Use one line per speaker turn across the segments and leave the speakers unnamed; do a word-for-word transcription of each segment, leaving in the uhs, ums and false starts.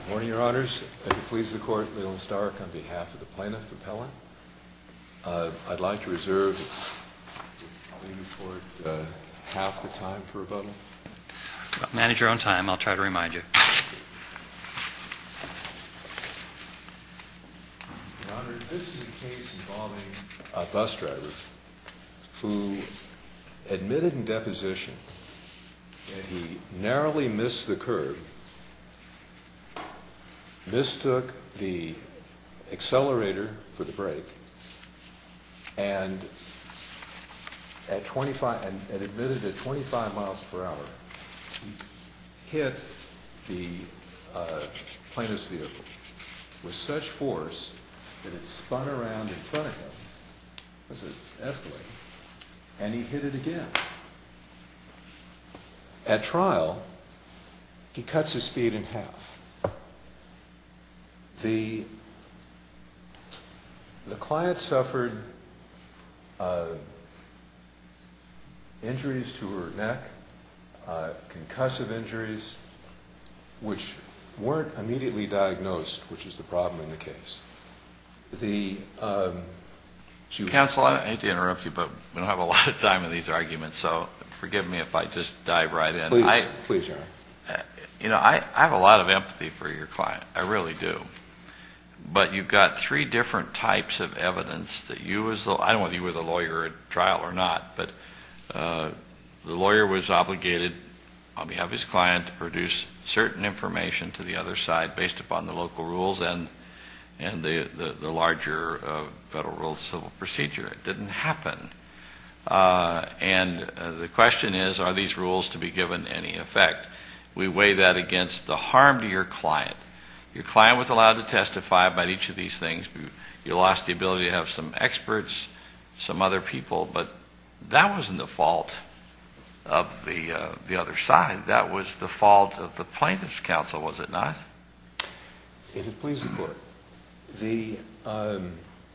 Good morning, Your Honors. If it please the Court, Leland Stark on behalf of the plaintiff appellant. Uh, I'd like to reserve the Court uh, half the time for rebuttal.
Well, manage your own time. I'll try to remind you.
Your Honor, this is a case involving a bus driver who admitted in deposition that he narrowly missed the curb, mistook the accelerator for the brake, and at twenty-five, and, and admitted at twenty-five miles per hour, he hit the uh, plaintiff's vehicle with such force that it spun around in front of him as it escalated, and he hit it again. At trial, he cuts his speed in half. The, the client suffered uh, injuries to her neck, uh, concussive injuries, which weren't immediately diagnosed, which is the problem in the case. The um, she was
Counsel, I hate to interrupt you, but we don't have a lot of time in these arguments, so forgive me if I just dive right in.
Please,
I,
please, Your Honor.
uh, You know, I, I have a lot of empathy for your client. I really do. But you've got three different types of evidence that you as the, I don't know whether you were the lawyer at trial or not, but uh, the lawyer was obligated on behalf of his client to produce certain information to the other side based upon the local rules and and the, the, the larger uh, federal rules of civil procedure. It didn't happen. Uh, and uh, the question is, are these rules to be given any effect? We weigh that against the harm to your client. Your client was allowed to testify about each of these things. You lost the ability to have some experts, some other people, but that wasn't the fault of the uh, the other side. That was the fault of the plaintiff's counsel, was it not?
If it please the Court, the um,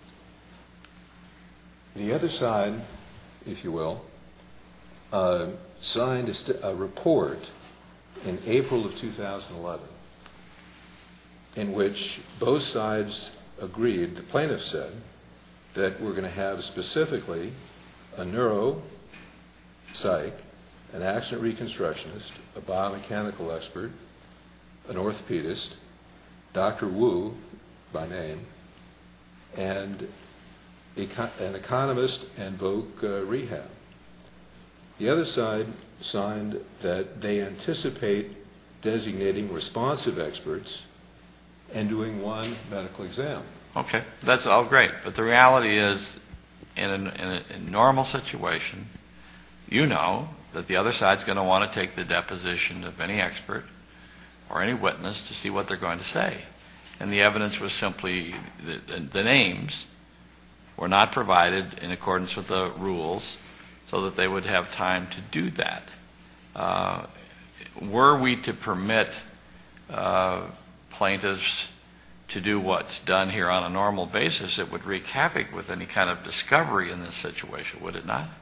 the other side, if you will, uh, signed a, st- a report in April of two thousand eleven in which both sides agreed, the plaintiff said, that we're going to have specifically a neuro psych, an accident reconstructionist, a biomechanical expert, an orthopedist, Doctor Wu by name, and an economist and Voc uh, Rehab. The other side signed that they anticipate designating responsive experts and doing one medical exam.
Okay, that's all great. But the reality is, in a, in a, in a normal situation, you know that the other side's going to want to take the deposition of any expert or any witness to see what they're going to say. And the evidence was simply, the, the, the names were not provided in accordance with the rules so that they would have time to do that. Uh, were we to permit uh, plaintiffs to do what's done here on a normal basis, it would wreak havoc with any kind of discovery in this situation, would it not?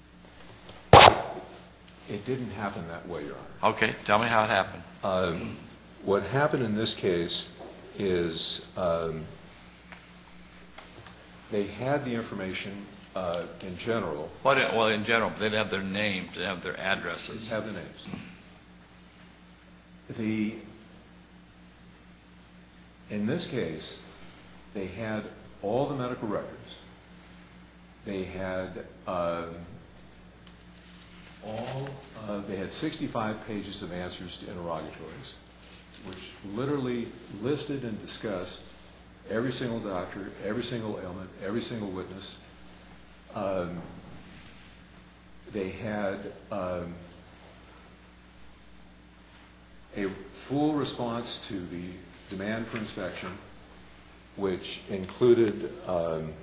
It didn't happen that way, Your Honor.
Okay, tell me how it happened.
Um, what happened in this case is um, they had the information uh, in general.
What, well, in general, they'd have their names, they'd have their addresses.
Have the names. The In this case, they had all the medical records. They had uh, all. Uh, they had sixty-five pages of answers to interrogatories, which literally listed and discussed every single doctor, every single ailment, every single witness. Um, they had um, a full response to the demand for inspection, which included um,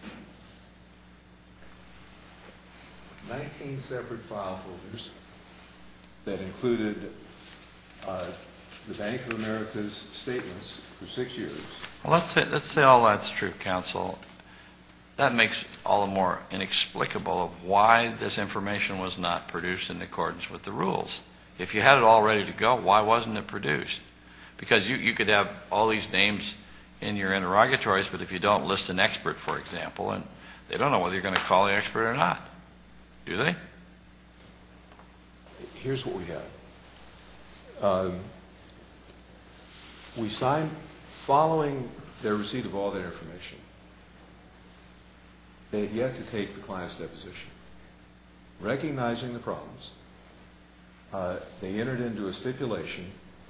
nineteen separate file folders that included uh, the Bank of America's statements for six years.
Well, let's say, let's say all that's true, counsel. That makes all the more inexplicable of why this information was not produced in accordance with the rules. If you had it all ready to go, why wasn't it produced? Because you, you could have all these names in your interrogatories, but if you don't list an expert, for example, and they don't know whether you're going to call the expert or not, do they?
Here's what we have. Um, we signed, following their receipt of all that information, they had yet to take the client's deposition. Recognizing the problems, uh, they entered into a stipulation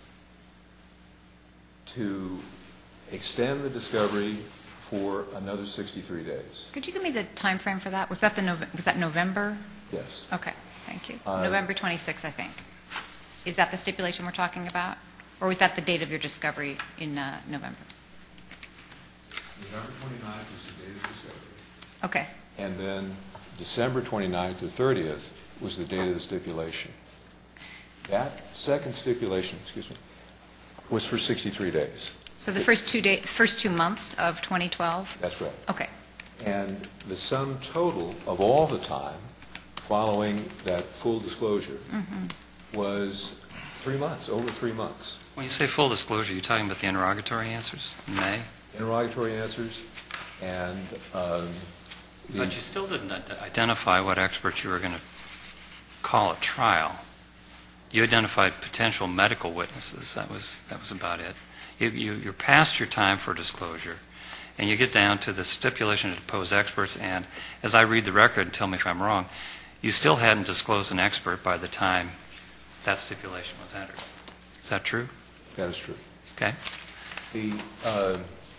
to extend the discovery for another sixty-three days.
Could you give me the time frame for that? Was that the Nov- was that November?
Yes.
Okay, thank you.
Uh,
November twenty-sixth, I think. Is that the stipulation we're talking about? Or was that the date of your discovery in uh, November?
November twenty-ninth was the date of discovery.
Okay.
And then December twenty-ninth or thirtieth was the date of the stipulation. That second stipulation, excuse me, was for sixty-three days.
So the first two day, first two months of twenty twelve?
That's right.
Okay.
And the sum total of all the time following that full disclosure
Mm-hmm.
was three months, over three months.
When you say full disclosure, you're talking about the interrogatory answers in May?
Interrogatory answers and um, the,
But you still didn't id- identify what experts you were going to call at trial. You identified potential medical witnesses. That was that was about it. You, you, you're past your time for disclosure, and you get down to the stipulation to depose experts, and as I read the record, and tell me if I'm wrong, you still hadn't disclosed an expert by the time that stipulation was entered. Is that true?
that is true.
Okay.
The, uh,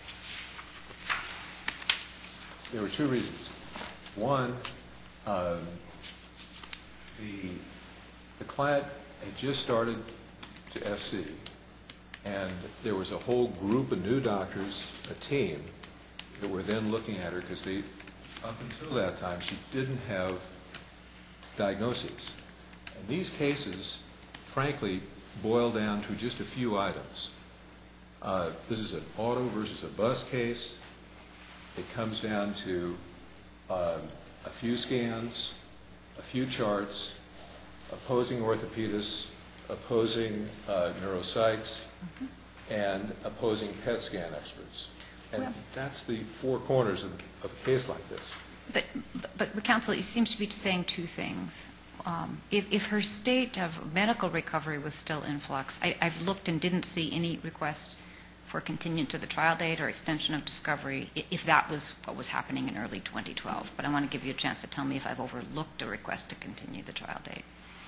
there were two reasons. One, um, the, the client had just started to S C, and there was a whole group of new doctors, a team, that were then looking at her because they, up until that time, she didn't have diagnoses. And these cases, frankly, boil down to just a few items. Uh, this is an auto versus a bus case. It comes down to um, a few scans, a few charts, opposing orthopedists, opposing uh, neuropsychs,
Mm-hmm.
and opposing P E T scan experts. And
Well-
that's the four corners of, of a case like this.
But, but, but counsel, you seem to be saying two things. Um, if, if her state of medical recovery was still in flux, I, I've looked and didn't see any request for continuance to the trial date or extension of discovery, i- if that was what was happening in early twenty twelve. But I want to give you a chance to tell me if I've overlooked a request to continue the trial date.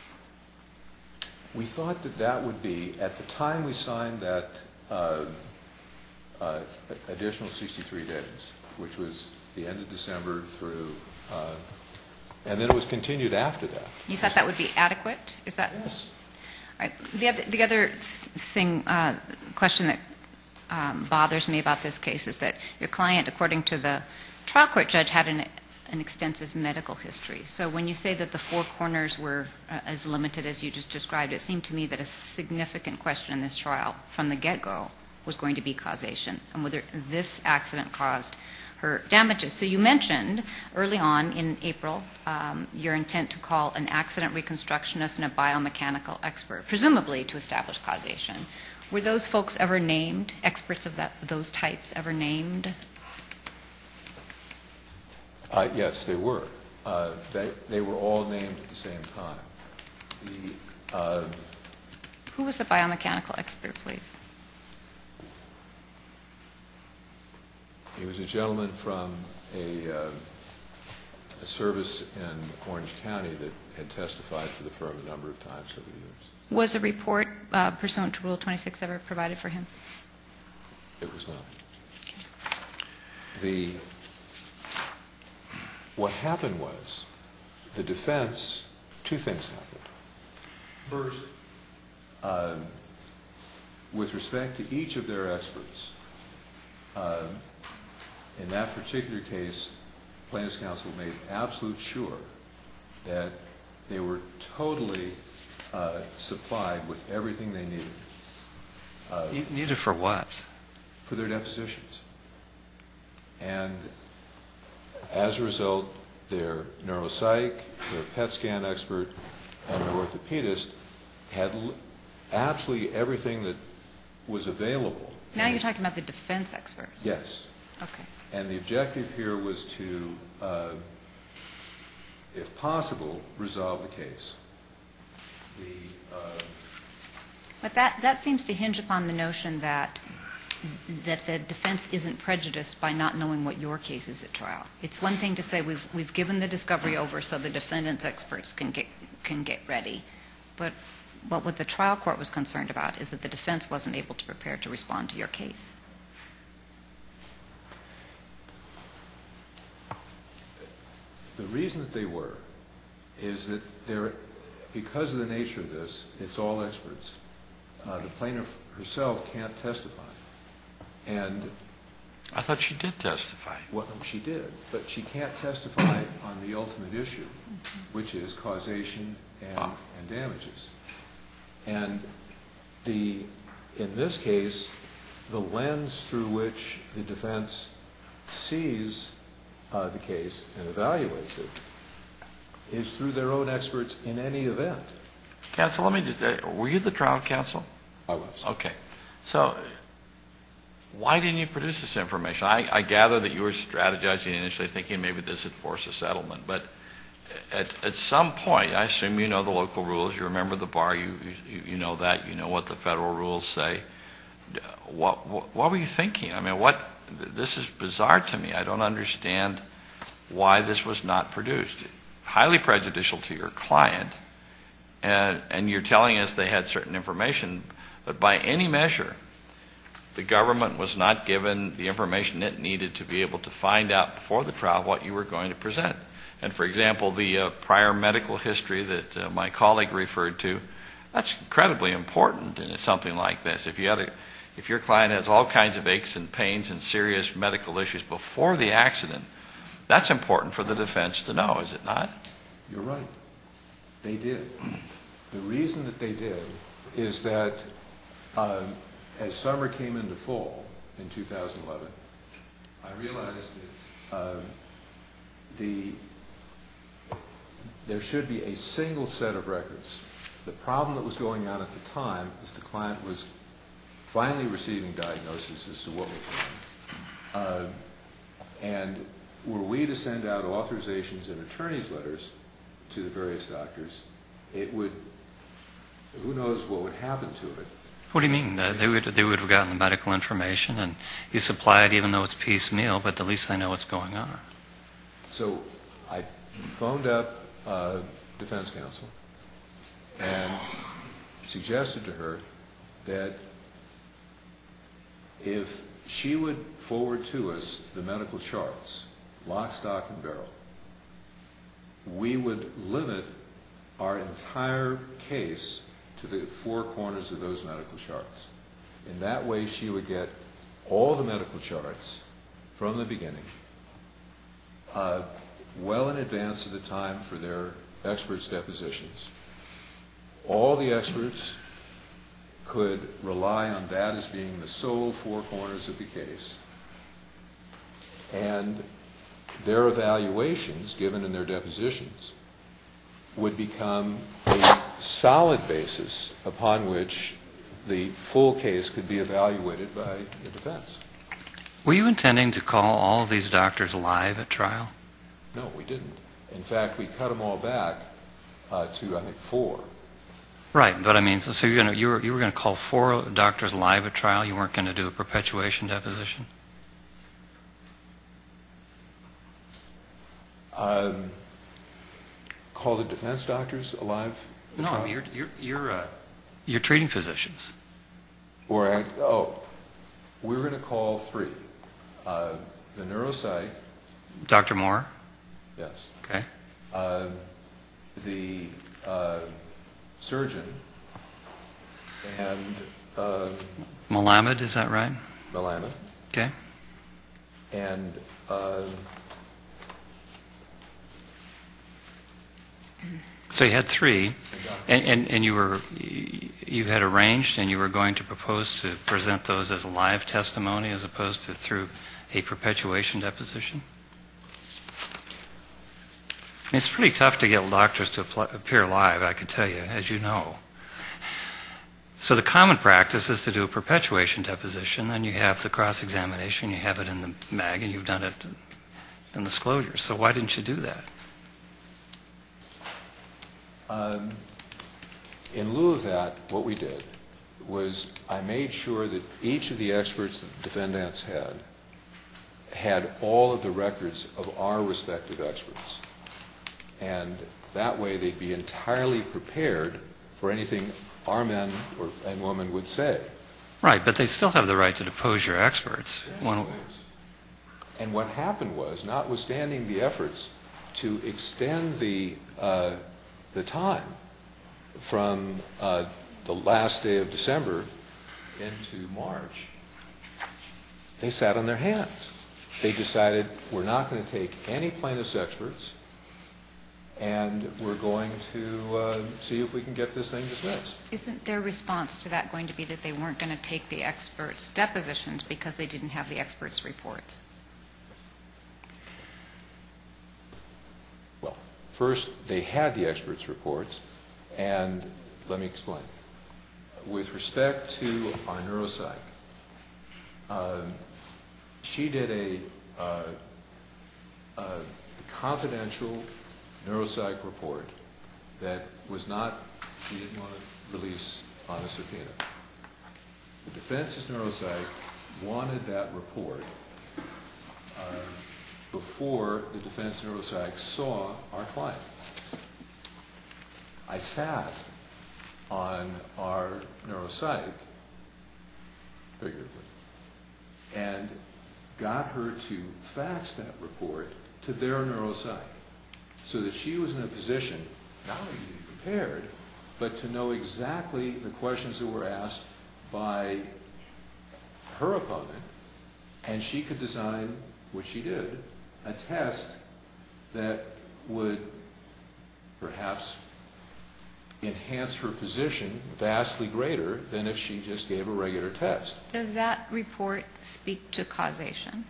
We thought that that would be, at the time we signed that uh, uh, additional sixty-three days, which was the end of December through, uh, and then it was continued after that.
You thought that would be adequate? Is that?
Yes.
All right. The other, the other th- thing, uh, question that um, bothers me about this case is that your client, according to the trial court judge, had an, an extensive medical history. So when you say that the four corners were uh, as limited as you just described, it seemed to me that a significant question in this trial from the get-go was going to be causation and whether this accident caused her damages. So you mentioned early on in April um, your intent to call an accident reconstructionist and a biomechanical expert, presumably to establish causation. Were those folks ever named, experts of that, those types ever named?
Uh, yes, they were. Uh, they, they were all named at the same time. The, uh,
Who was the biomechanical expert, please?
he was a gentleman from a, uh, a service in Orange County that had testified for the firm a number of times over the years.
Was a report uh, pursuant to Rule twenty-six ever provided for him?
It was not. The, what happened was, the defense, two things happened. First, um, with respect to each of their experts, um, in that particular case, plaintiff's counsel made absolute sure that they were totally uh, supplied with everything they needed uh,
You needed for what?
for their depositions. And as a result, their neuropsych, their P E T scan expert, and their orthopedist had l- absolutely everything that was available.
Now you're talking about the defense experts.
Yes.
Okay.
And the objective here was to, uh, if possible, resolve the case. The, uh,
But that, that seems to hinge upon the notion that that the defense isn't prejudiced by not knowing what your case is at trial. It's one thing to say we've we've given the discovery over so the defendant's experts can get can get ready, but but what the trial court was concerned about is that the defense wasn't able to prepare to respond to your case.
The reason that they were is that they're, because of the nature of this, it's all experts. Uh, the plaintiff herself can't testify. And
I thought she did testify.
what she did, but she can't testify on the ultimate issue, which is causation and,
Ah.
and damages. And the, in this case, the lens through which the defense sees uh, the case and evaluates it is through their own experts in any event.
Counsel, let me just, uh, were you the trial counsel?
I was.
Okay. So why didn't you produce this information? I, I gather that you were strategizing initially thinking maybe this would force a settlement, but at, at some point, I assume you know the local rules, you remember the bar, you, you, you know that, you know what the federal rules say. What, what, what were you thinking? I mean, what, this is bizarre to me. I don't understand why this was not produced. Highly prejudicial to your client, and, and you're telling us they had certain information, but by any measure, the government was not given the information it needed to be able to find out before the trial what you were going to present. And for example, the uh, prior medical history that uh, my colleague referred to, that's incredibly important in something like this. If you had a, if your client has all kinds of aches and pains and serious medical issues before the accident, that's important for the defense to know, is it not?
You're right. They did. The reason that they did is that um, as summer came into fall in two thousand eleven, I realized that uh, the there should be a single set of records. The problem that was going on at the time is the client was finally receiving diagnosis as to what was wrong. Uh, and were we to send out authorizations and attorney's letters to the various doctors, it would, who knows what would happen to it.
What do you mean? Uh, they would they would have gotten the medical information and you supply it even though it's piecemeal, but at least they know what's going on.
So I phoned up uh, defense counsel and suggested to her that if she would forward to us the medical charts, lock, stock, and barrel, we would limit our entire case to the four corners of those medical charts. In that way, she would get all the medical charts from the beginning, uh, well in advance of the time for their experts' depositions. All the experts could rely on that as being the sole four corners of the case, and their evaluations, given in their depositions, would become a solid basis upon which the full case could be evaluated by the defense.
Were you intending to call all of these doctors live at trial?
No, we didn't. In fact, we cut them all back uh, to, I think, four.
Right, but I mean, so, so you're gonna, you were you were going to call four doctors live at trial. You weren't going to do a perpetuation deposition.
Um, call the defense doctors alive? at
No, I
trial?
mean, you're you're you're, uh, you're treating physicians.
Or, I- oh, we were going to call three. Uh, the neuropsych,
Doctor Moore.
yes.
Okay.
Uh, the uh, surgeon, and uh,
Malamed, is that right?
Milana,
Okay.
and uh,
So you had three, and, and, and you were you had arranged, and you were going to propose to present those as live testimony as opposed to through a perpetuation deposition. I mean, it's pretty tough to get doctors to apply, appear live, I can tell you, as you know. So the common practice is to do a perpetuation deposition, then you have the cross-examination, you have it in the mag, and you've done it in the disclosure. So why didn't you do that?
Um, in lieu of that, what we did was I made sure that each of the experts that the defendants had had all of the records of our respective experts. And that way they'd be entirely prepared for anything our men or, and women would say.
Right, but they still have the right to depose your experts.
Yes,
When,
and what happened was, notwithstanding the efforts to extend the, uh, the time from uh, the last day of December into March, they sat on their hands. They decided, we're not going to take any plaintiff's experts, and we're going to uh, see if we can get this thing dismissed.
Isn't their response to that going to be that they weren't going to take the experts' depositions because they didn't have the experts' reports?
Well, first, they had the experts' reports, and let me explain. With respect to our neuropsych, uh, she did a, uh, a confidential neuropsych report that was not, she didn't want to release on a subpoena. The defense's neuropsych wanted that report uh, before the defense neuropsych saw our client. I sat on our neuropsych, figuratively, and got her to fax that report to their neuropsych so that she was in a position not only to be prepared, but to know exactly the questions that were asked by her opponent, and she could design, which she did, a test that would perhaps enhance her position vastly greater than if she just gave a regular test.
Does that report speak to causation?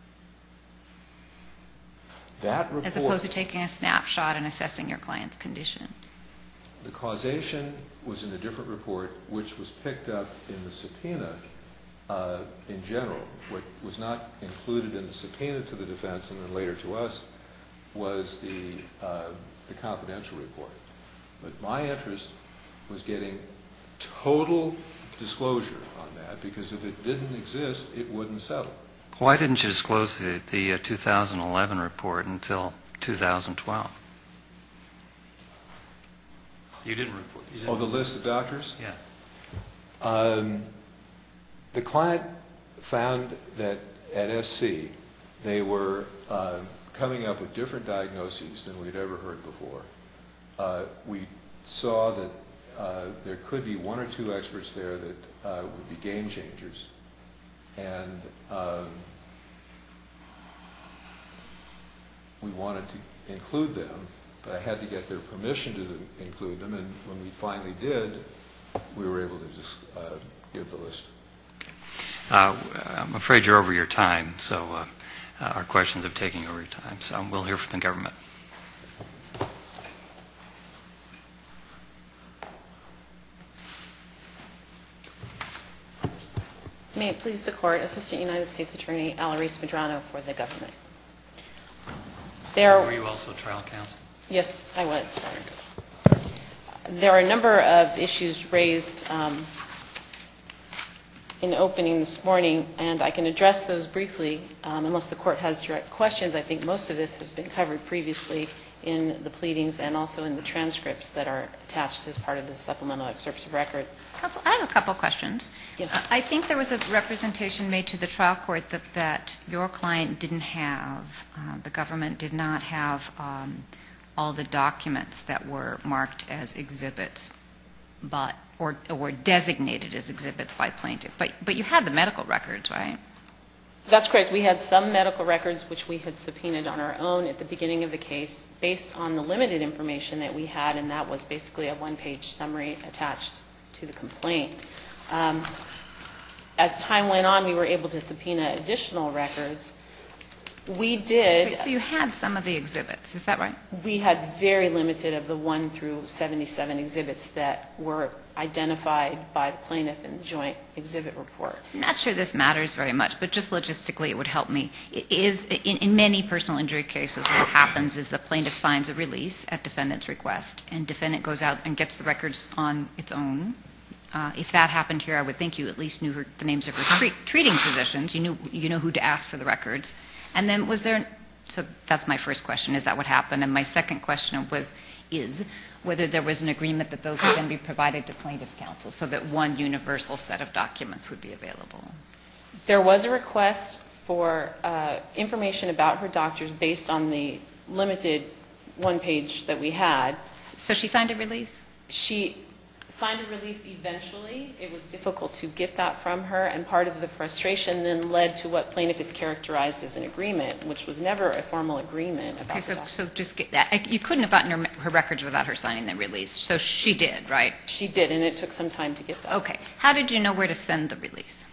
That report,
As opposed to taking a snapshot and assessing your client's condition?
the causation was in a different report, which was picked up in the subpoena uh, in general. What was not included in the subpoena to the defense and then later to us was the, uh, the confidential report. But my interest was getting total disclosure on that, because if it didn't exist, it wouldn't settle.
why didn't you disclose the, the uh, two thousand eleven report until two thousand twelve? You didn't report. You didn't
Oh, the list of doctors?
Yeah.
Um, the client found that at S C they were uh, coming up with different diagnoses than we'd ever heard before. Uh, we saw that uh, there could be one or two experts there that uh, would be game changers, and um, we wanted to include them, but I had to get their permission to include them, and when we finally did, we were able to just uh, give the list.
Uh, I'm afraid you're over your time, so uh, uh, our questions have taken over your time. So we'll hear from the government.
May it please the Court, Assistant United States Attorney Alarise Medrano for the government. There,
Were you also trial counsel?
yes, I was. There are a number of issues raised um, in opening this morning, and I can address those briefly um, unless the Court has direct questions. I think most of this has been covered previously in the pleadings and also in the transcripts that are attached as part of the supplemental excerpts of record.
Counsel, I have a couple questions.
Yes.
Uh, I think there was a representation made to the trial court that, that your client didn't have, uh, the government did not have um, all the documents that were marked as exhibits, but or, or designated as exhibits by plaintiff. But, but you had the medical records, right?
That's correct. We had some medical records which we had subpoenaed on our own at the beginning of the case based on the limited information that we had, and that was basically a one-page summary attached to the complaint. Um, as time went on, we were able to subpoena additional records. We did.
So you had some of the exhibits, is that right?
We had very limited of the one through seventy-seven exhibits that were identified by the plaintiff in the joint exhibit report.
I'm not sure this matters very much, but just logistically it would help me. It is, in, in many personal injury cases, what happens is the plaintiff signs a release at defendant's request, and defendant goes out and gets the records on its own. Uh, if that happened here, I would think you at least knew her, the names of her treat, treating physicians. You knew, you know who to ask for the records. And then was there, so that's my first question, is that what happened? And my second question was, is whether there was an agreement that those would then be provided to plaintiff's counsel so that one universal set of documents would be available.
There was a request for uh, information about her doctors based on the limited one page that we had.
So she signed a release?
She signed a release eventually. It was difficult to get that from her, and part of the frustration then led to what plaintiff is characterized as an agreement, which was never a formal agreement about
Okay, so,
the
so just get that. You couldn't have gotten her, her records without her signing the release. So she did, right?
She did, and it took some time to get that.
Okay. How did you know where to send the release?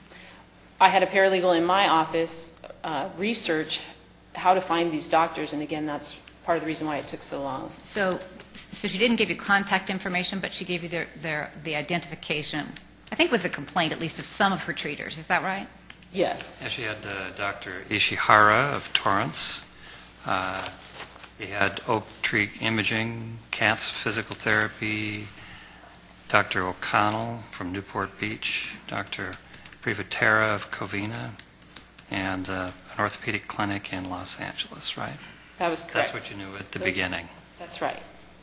I had a paralegal in my office uh, research how to find these doctors, and again, that's part of the reason why it took so long.
So, so she didn't give you contact information, but she gave you their, their, the identification, I think with the complaint at least, of some of her treaters. Is that right?
Yes.
Yeah, she had uh, Doctor Ishihara of Torrance. Uh, he had Oak Tree Imaging, Katz Physical Therapy, Doctor O'Connell from Newport Beach, Doctor Privatera of Covina, and uh, an orthopedic clinic in Los Angeles, right?
That was correct.
That's what you knew at the
Those-
beginning.
That's right.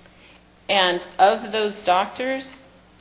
And of those doctors,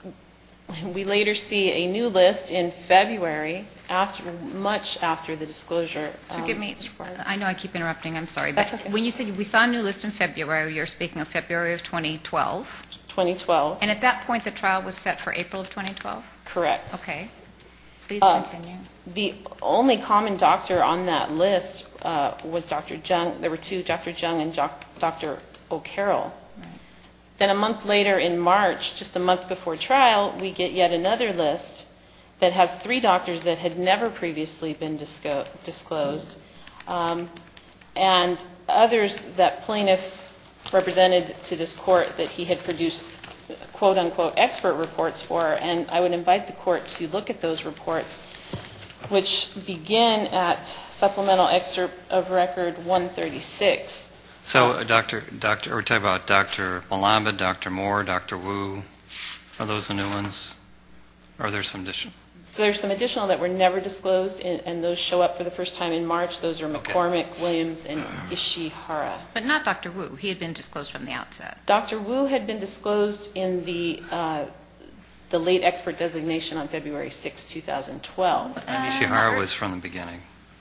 we later see a new list in February, after much after the disclosure. um,
Forgive me.
was required.
I know I keep interrupting. I'm sorry. But
That's okay.
when you said we saw a new list in February, you're speaking of February of twenty twelve.
twenty twelve,
And at that point, the trial was set for April of twenty twelve?
correct.
Okay. Please
Uh,
continue.
The only common doctor on that list uh, was Doctor Jung. There were two, Doctor Jung and Doc- Doctor O'Carroll.
Right.
Then a month later, in March, just a month before trial, we get yet another list that has three doctors that had never previously been disco- disclosed, um, and others that plaintiff represented to this court that he had produced quote-unquote expert reports for. And I would invite the court to look at those reports, which begin at supplemental excerpt of record one thirty-six.
So, uh, Doctor, Doctor, we're talking about Doctor Malamba, Doctor Moore, Doctor Wu. Are those the new ones? Or are there some additional?
So there's some additional that were never disclosed, and, and those show up for the first time in March. Those are
Okay.
McCormick, Williams, and Ishihara.
But not Doctor Wu. He had been disclosed from the outset.
Doctor Wu had been disclosed in the uh, the late expert designation on February sixth, two thousand twelve.
And
Uh,
Ishihara
not-
was from the beginning.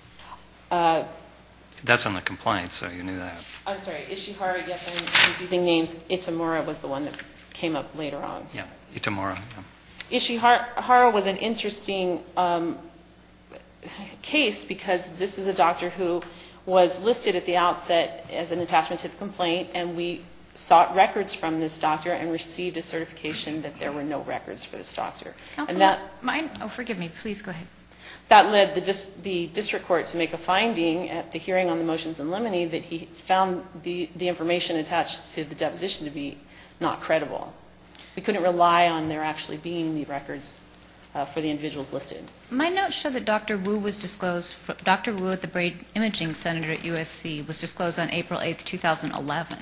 Uh,
That's on the complaint, so you knew that.
I'm sorry, Ishihara, yes, I'm confusing names. Itamura was the one that came up later on.
Yeah, Itamura. Yeah.
Ishihara was an interesting um, case because this is a doctor who was listed at the outset as an attachment to the complaint, and we sought records from this doctor and received a certification that there were no records for this doctor.
Counsel,
And that,
mine, oh, forgive me. Please go ahead.
that led the, dis, the district court to make a finding at the hearing on the motions in limine that he found the, the information attached to the deposition to be not credible. We couldn't rely on there actually being the records uh, for the individuals listed.
My notes show that Doctor Wu was disclosed, Doctor Wu at the Braid Imaging Center at U S C was disclosed on April eighth, two thousand eleven,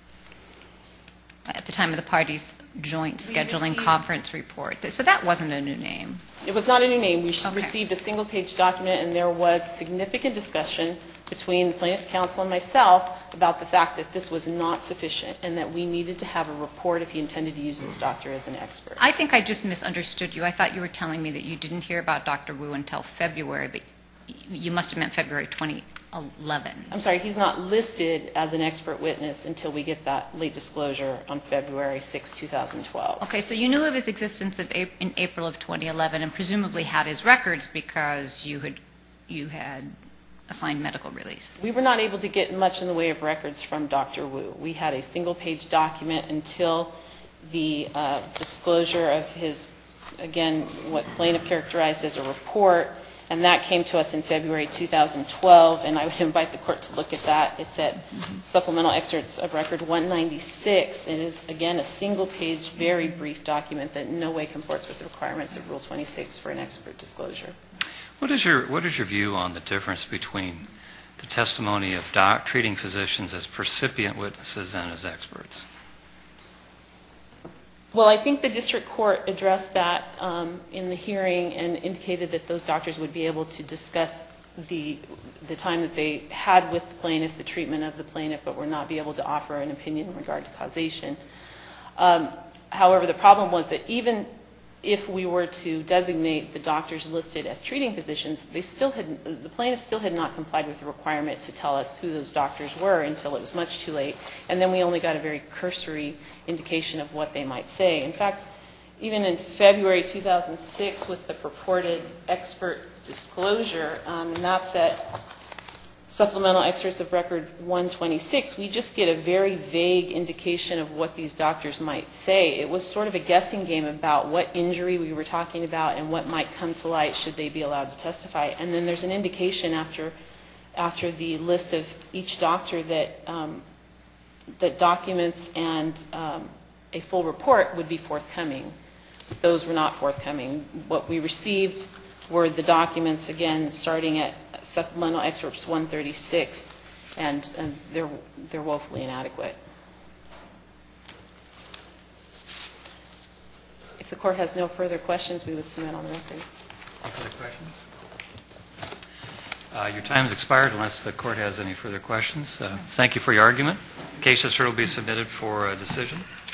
at the time of the parties' joint
We
scheduling
received-
conference report. So that wasn't a new name.
It was not a new name. We
Okay.
received a single-page document, and there was significant discussion between the plaintiff's counsel and myself about the fact that this was not sufficient and that we needed to have a report if he intended to use this doctor as an expert.
I think I just misunderstood you. I thought you were telling me that you didn't hear about Doctor Wu until February, but y- you must have meant February twenty eleven.
I'm sorry, he's not listed as an expert witness until we get that late disclosure on February sixth, two thousand twelve.
Okay, so you knew of his existence of Ap- in April of twenty eleven and presumably had his records because you had you had assigned medical release.
We were not able to get much in the way of records from Doctor Wu. We had a single-page document until the uh, disclosure of his, again, what plaintiff characterized as a report And that came to us in February two thousand twelve, and I would invite the court to look at that. It's at supplemental excerpts of record one ninety-six. It is, again, a single-page, very brief document that in no way comports with the requirements of Rule twenty-six for an expert disclosure.
What is your what is your view on the difference between the testimony of doc, treating physicians as percipient witnesses and as experts?
Well, I think the district court addressed that um, in the hearing and indicated that those doctors would be able to discuss the the time that they had with the plaintiff, the treatment of the plaintiff, but would not be able to offer an opinion in regard to causation. Um, however, the problem was that even if we were to designate the doctors listed as treating physicians, they still had, the plaintiff still had not complied with the requirement to tell us who those doctors were until it was much too late, and then we only got a very cursory indication of what they might say. In fact, even in February two thousand six, with the purported expert disclosure, um, and that's at supplemental excerpts of record one twenty-six, we just get a very vague indication of what these doctors might say. It was sort of a guessing game about what injury we were talking about and what might come to light should they be allowed to testify. And then there's an indication after after the list of each doctor that um, that documents and um, a full report would be forthcoming. Those were not forthcoming. What we received were the documents, again, starting at supplemental excerpts one thirty-six, and, and they're, they're woefully inadequate. If the court has no further questions, we would submit on the record.
Any further questions? Uh, your time has expired unless the court has any further questions. Uh, thank you for your argument. The case will be submitted for a decision.